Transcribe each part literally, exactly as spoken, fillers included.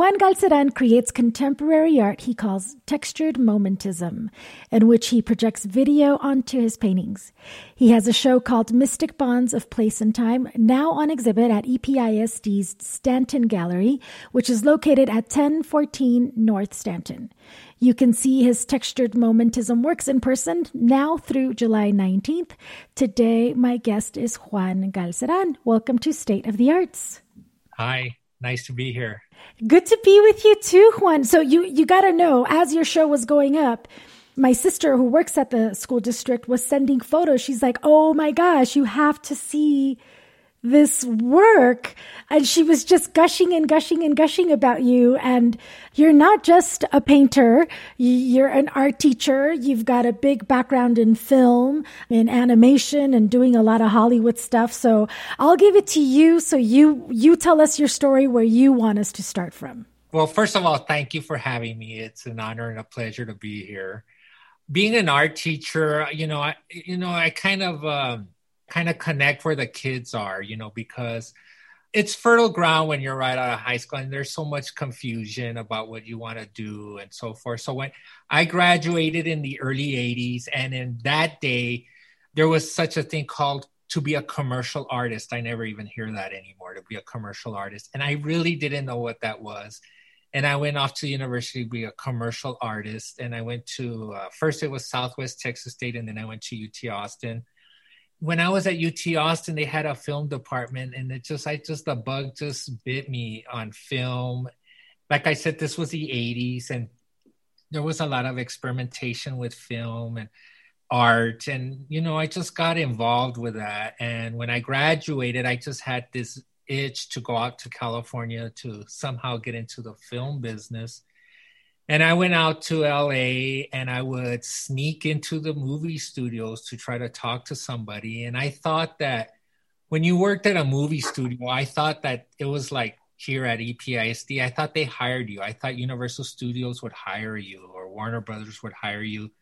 Juan Galceran creates contemporary art he calls textured momentism, in which he projects video onto his paintings. He has a show called Mystic Bonds of Place and Time, now on exhibit at E P I S D's Stanton Gallery, which is located at ten fourteen North Stanton. You can see his textured momentism works in person now through July nineteenth. Today, my guest is Juan Galceran. Welcome to State of the Arts. Hi, nice to be here. Good to be with you too, Juan. So you, you got to know, as your show was going up, my sister who works at the school district was sending photos. She's like, oh my gosh, you have to see this work. And she was just gushing and gushing and gushing about you. And you're not just a painter. You're an art teacher. You've got a big background in film, in animation, and doing a lot of Hollywood stuff. So I'll give it to you. So you, you tell us your story where you want us to start from. Well, first of all, thank you for having me. It's an honor and a pleasure to be here. Being an art teacher, you know, I, you know, I kind of, um, kind of connect where the kids are, you know, because it's fertile ground when you're right out of high school and there's so much confusion about what you want to do and so forth. So when I graduated in the early eighties, and in that day, there was such a thing called to be a commercial artist. I never even hear that anymore, to be a commercial artist. And I really didn't know what that was. And I went off to university to be a commercial artist. And I went to, uh, first it was Southwest Texas State, and then I went to U T Austin. When I was at U T Austin, they had a film department, and it just, I just, the bug just bit me on film. Like I said, this was the eighties, and there was a lot of experimentation with film and art. And, you know, I just got involved with that. And when I graduated, I just had this itch to go out to California to somehow get into the film business. And I went out to L A, and I would sneak into the movie studios to try to talk to somebody. And I thought that when you worked at a movie studio, I thought that it was like here at E P I S D. I thought they hired you. I thought Universal Studios would hire you, or Warner Brothers would hire you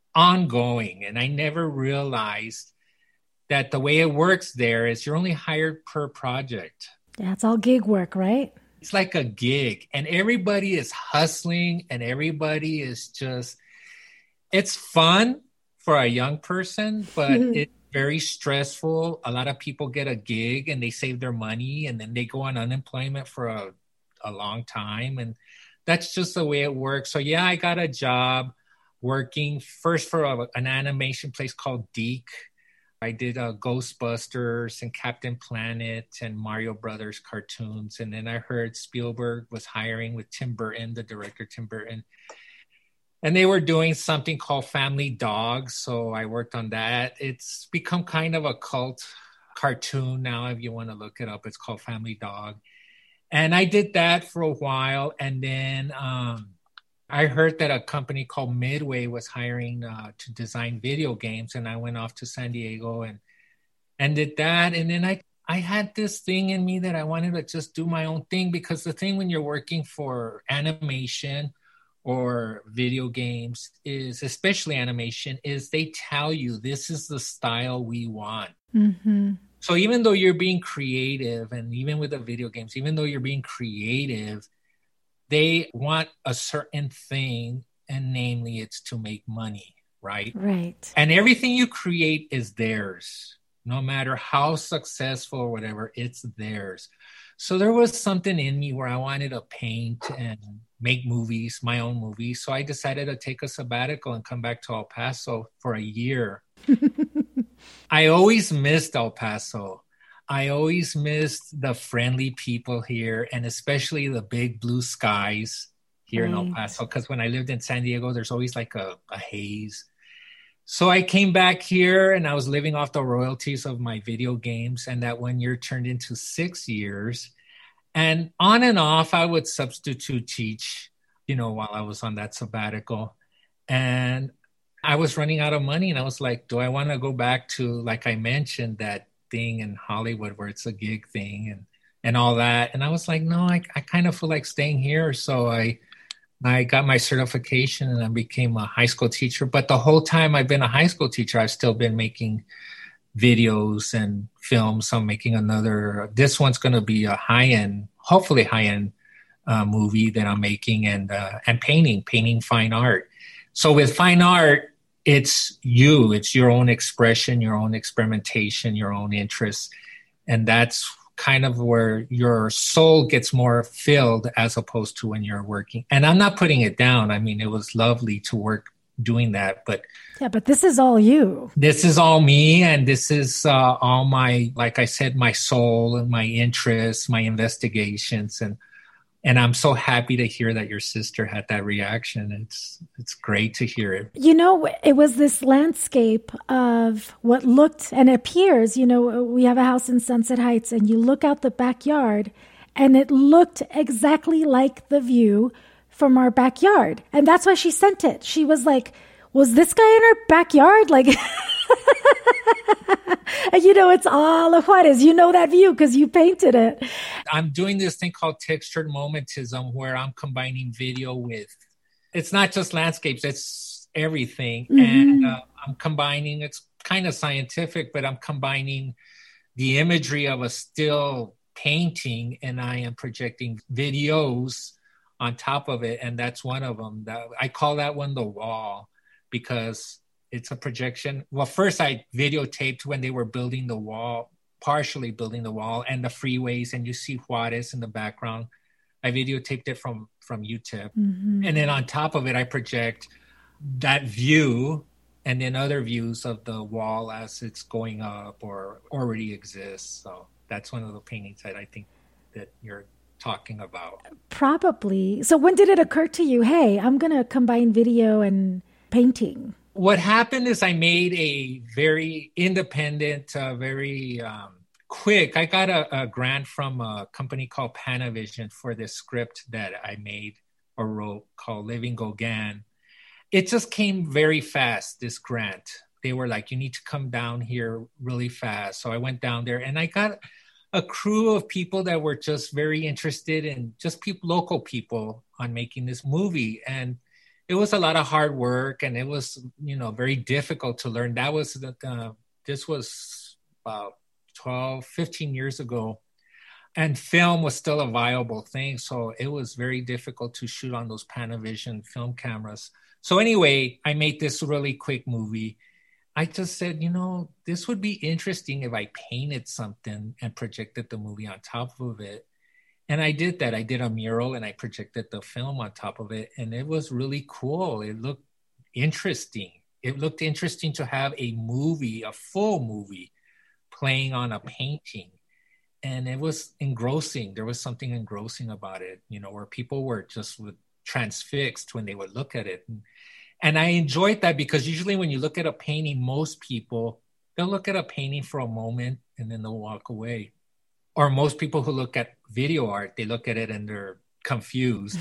ongoing. And I never realized that the way it works there is you're only hired per project. Yeah, it's all gig work, right? It's like a gig, and everybody is hustling, and everybody is just, it's fun for a young person, but it's very stressful. A lot of people get a gig and they save their money, and then they go on unemployment for a, a long time. And that's just the way it works. So yeah, I got a job working first for a, an animation place called Deke. I did uh, Ghostbusters and Captain Planet and Mario Brothers cartoons. And then I heard Spielberg was hiring with Tim Burton, the director Tim Burton. And they were doing something called Family Dog. So I worked on that. It's become kind of a cult cartoon now. If you want to look it up, it's called Family Dog. And I did that for a while. And then um, I heard that a company called Midway was hiring uh, to design video games, and I went off to San Diego and and did that. And then I, I had this thing in me that I wanted to just do my own thing, because the thing when you're working for animation or video games is, especially animation, is they tell you this is the style we want. Mm-hmm. So even though you're being creative, and even with the video games, even though you're being creative, they want a certain thing, and namely it's to make money, right? Right. And everything you create is theirs. No matter how successful or whatever, it's theirs. So there was something in me where I wanted to paint and make movies, my own movies. So I decided to take a sabbatical and come back to El Paso for a year. I always missed El Paso. I always missed the friendly people here, and especially the big blue skies here right. in El Paso. Because when I lived in San Diego, there's always like a, a haze. So I came back here, and I was living off the royalties of my video games, and that one year turned into six years. And on and off, I would substitute teach, you know, while I was on that sabbatical. And I was running out of money, and I was like, do I want to go back to, like I mentioned, that thing in Hollywood where it's a gig thing and, and all that. And I was like, no, I, I kind of feel like staying here. So I, I got my certification and I became a high school teacher. But the whole time I've been a high school teacher, I've still been making videos and films. I'm making another, this one's going to be a high-end, hopefully high-end uh, movie that I'm making, and uh, and painting, painting fine art. So with fine art, it's you, it's your own expression, your own experimentation, your own interests. And that's kind of where your soul gets more filled as opposed to when you're working. And I'm not putting it down. I mean, it was lovely to work doing that, but yeah, but this is all you. This is all me, and this is uh, all my, like I said, my soul and my interests, my investigations, and and I'm so happy to hear that your sister had that reaction. It's it's great to hear it. You know, it was this landscape of what looked and appears, you know, we have a house in Sunset Heights, and you look out the backyard, and it looked exactly like the view from our backyard. And that's why she sent it. She was like, was this guy in our backyard? Like, you know, it's all of Juarez. You know that view because you painted it. I'm doing this thing called textured momentism, where I'm combining video with, it's not just landscapes, it's everything. Mm-hmm. And uh, I'm combining, it's kind of scientific, but I'm combining the imagery of a still painting, and I am projecting videos on top of it. And that's one of them. That, I call that one the wall, because it's a projection. Well, first I videotaped when they were building the wall, partially building the wall and the freeways, and you see Juarez in the background. I videotaped it from, from U T E P. Mm-hmm. And then on top of it, I project that view and then other views of the wall as it's going up or already exists. So that's one of the paintings that I think that you're talking about. Probably. So when did it occur to you, hey, I'm going to combine video and painting? What happened is I made a very independent, uh, very um, quick, I got a, a grant from a company called Panavision for this script that I made or wrote called Living Gauguin. It just came very fast, this grant. They were like, you need to come down here really fast. So I went down there, and I got a crew of people that were just very interested in just people, local people, on making this movie. And it was a lot of hard work, and it was, you know, very difficult to learn. That was, the, uh, this was about twelve, fifteen years ago, and film was still a viable thing. So it was very difficult to shoot on those Panavision film cameras. So anyway, I made this really quick movie. I just said, you know, this would be interesting if I painted something and projected the movie on top of it. And I did that. I did a mural and I projected the film on top of it. And it was really cool. It looked interesting. It looked interesting to have a movie, a full movie, playing on a painting. And it was engrossing. There was something engrossing about it, you know, where people were just transfixed when they would look at it. And, and I enjoyed that, because usually when you look at a painting, most people, they'll look at a painting for a moment and then they'll walk away. Or most people who look at video art, they look at it and they're confused.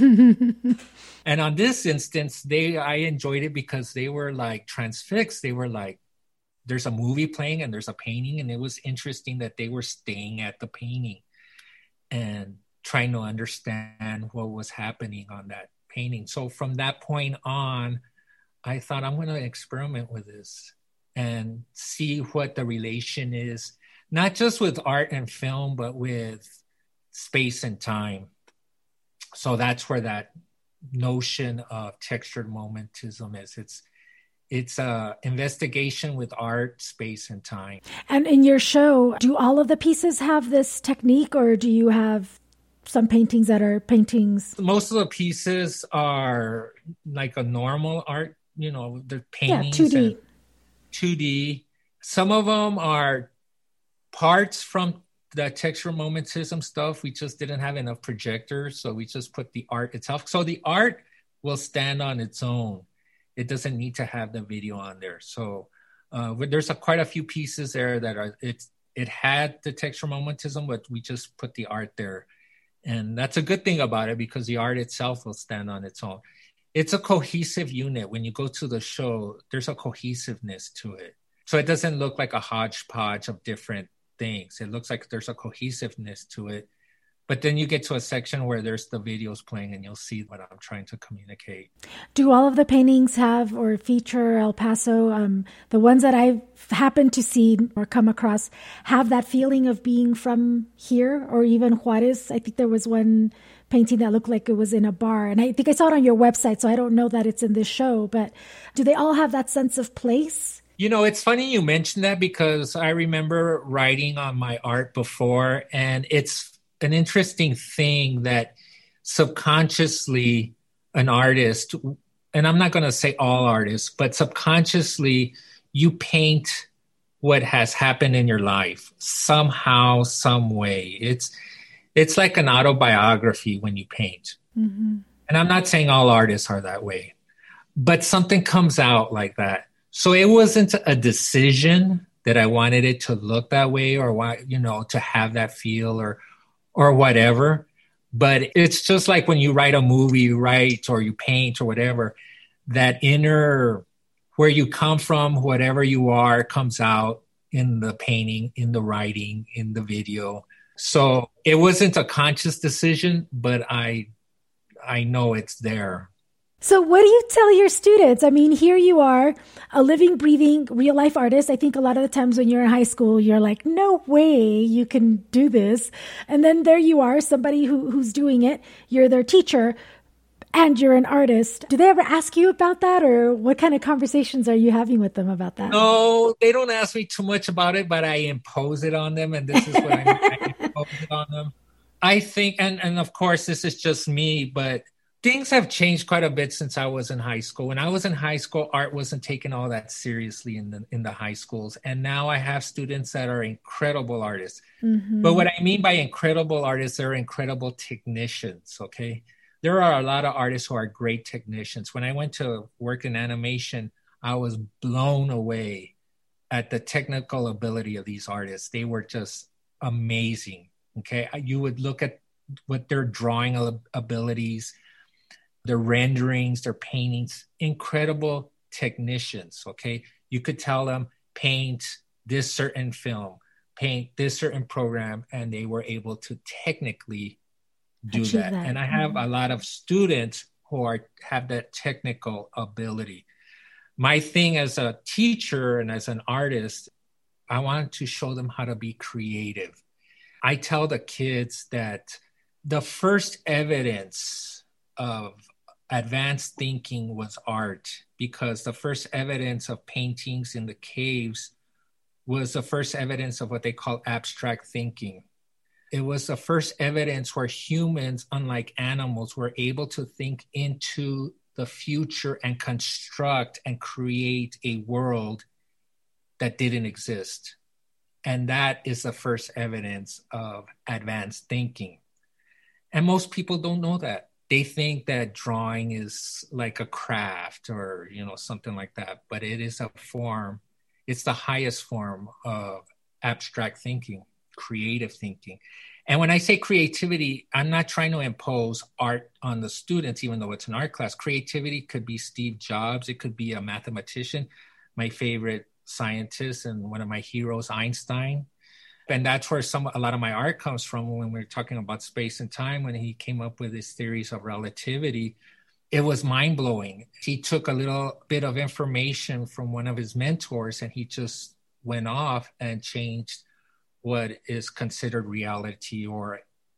And on this instance, they I enjoyed it because they were like transfixed. They were like, there's a movie playing and there's a painting. And it was interesting that they were staying at the painting and trying to understand what was happening on that painting. So from that point on, I thought, I'm going to experiment with this and see what the relation is, not just with art and film, but with space and time. So that's where that notion of textured momentism is. It's it's a investigation with art, space, and time. And in your show, do all of the pieces have this technique, or do you have some paintings that are paintings? Most of the pieces are like a normal art, you know, they're paintings. Yeah, two D. two D. Some of them are parts from the texture momentism stuff. We just didn't have enough projectors, so we just put the art itself. So the art will stand on its own. It doesn't need to have the video on there. So uh, there's a, quite a few pieces there that are, it's, it had the texture momentism, but we just put the art there. And that's a good thing about it, because the art itself will stand on its own. It's a cohesive unit. When you go to the show, there's a cohesiveness to it. So it doesn't look like a hodgepodge of different things. It looks like there's a cohesiveness to it. But then you get to a section where there's the videos playing and you'll see what I'm trying to communicate. Do all of the paintings have or feature El Paso? Um, the ones that I've happened to see or come across have that feeling of being from here, or even Juarez. I think there was one painting that looked like it was in a bar. And I think I saw it on your website, so I don't know that it's in this show. But do they all have that sense of place? You know, it's funny you mentioned that, because I remember writing on my art before, and it's an interesting thing that subconsciously an artist, and I'm not going to say all artists, but subconsciously you paint what has happened in your life somehow, some way. It's it's like an autobiography when you paint. Mm-hmm. And I'm not saying all artists are that way, but something comes out like that. So it wasn't a decision that I wanted it to look that way, or why, you know, to have that feel or or whatever. But it's just like when you write a movie, you write or you paint or whatever, that inner, where you come from, whatever you are, comes out in the painting, in the writing, in the video. So it wasn't a conscious decision, but I, I know it's there. So what do you tell your students? I mean, here you are, a living, breathing, real life artist. I think a lot of the times when you're in high school, you're like, no way you can do this. And then there you are, somebody who, who's doing it. You're their teacher and you're an artist. Do they ever ask you about that, or what kind of conversations are you having with them about that? No, they don't ask me too much about it, but I impose it on them. And this is what I, I impose it on them. I think, and, and of course, this is just me, but things have changed quite a bit since I was in high school. When I was in high school, art wasn't taken all that seriously in the in the high schools. And now I have students that are incredible artists. Mm-hmm. But what I mean by incredible artists, they're incredible technicians, okay? There are a lot of artists who are great technicians. When I went to work in animation, I was blown away at the technical ability of these artists. They were just amazing, okay? You would look at what their drawing abilities, their renderings, their paintings, incredible technicians, okay? You could tell them, paint this certain film, paint this certain program, and they were able to technically do that. that. And I have mm-hmm. a lot of students who are have that technical ability. My thing as a teacher and as an artist, I wanted to show them how to be creative. I tell the kids that the first evidence of advanced thinking was art, because the first evidence of paintings in the caves was the first evidence of what they call abstract thinking. It was the first evidence where humans, unlike animals, were able to think into the future and construct and create a world that didn't exist. And that is the first evidence of advanced thinking. And most people don't know that. They think that drawing is like a craft or, you know, something like that, but it is a form, it's the highest form of abstract thinking, creative thinking. And when I say creativity, I'm not trying to impose art on the students, even though it's an art class. Creativity could be Steve Jobs. It could be a mathematician, my favorite scientist and one of my heroes, Einstein. And that's where some a lot of my art comes from when we're talking about space and time. When he came up with his theories of relativity, it was mind-blowing. He took a little bit of information from one of his mentors and he just went off and changed what is considered reality or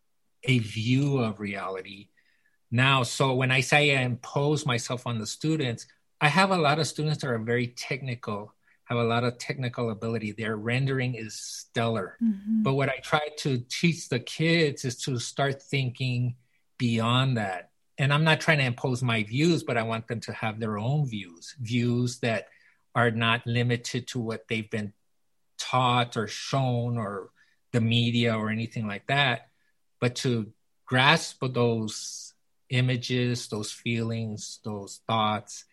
a view of reality. Now, so when I say I impose myself on the students, I have a lot of students that are very technical, have a lot of technical ability. Their rendering is stellar. Mm-hmm. But what I try to teach the kids is to start thinking beyond that. And I'm not trying to impose my views, but I want them to have their own views, views that are not limited to what they've been taught or shown or the media or anything like that, but to grasp those images, those feelings, those thoughts,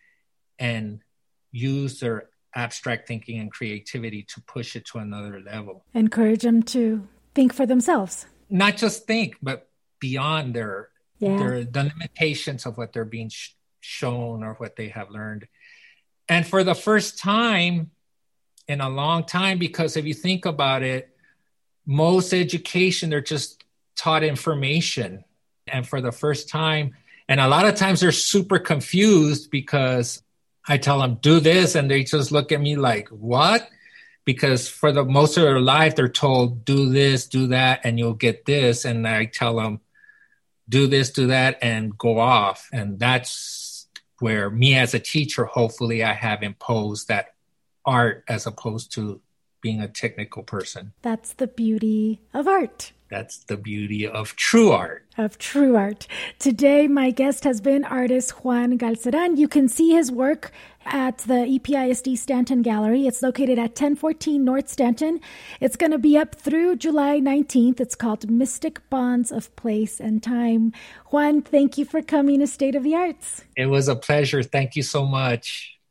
and use their abstract thinking and creativity to push it to another level. Encourage them to think for themselves. Not just think, but beyond their, yeah. their the limitations of what they're being sh- shown or what they have learned. And for the first time in a long time, because if you think about it, most education, they're just taught information. And for the first time, and a lot of times they're super confused because I tell them, do this, and they just look at me like, what? Because for the most of their life, they're told, do this, do that, and you'll get this. And I tell them, do this, do that, and go off. And that's where me as a teacher, hopefully I have imposed that art as opposed to being a technical person. That's the beauty of art. That's the beauty of true art. Of true art. Today, my guest has been artist Juan Galceran. You can see his work at the E P I S D Stanton Gallery. It's located at ten fourteen North Stanton. It's going to be up through July nineteenth. It's called Mystic Bonds of Place and Time. Juan, thank you for coming to State of the Arts. It was a pleasure. Thank you so much.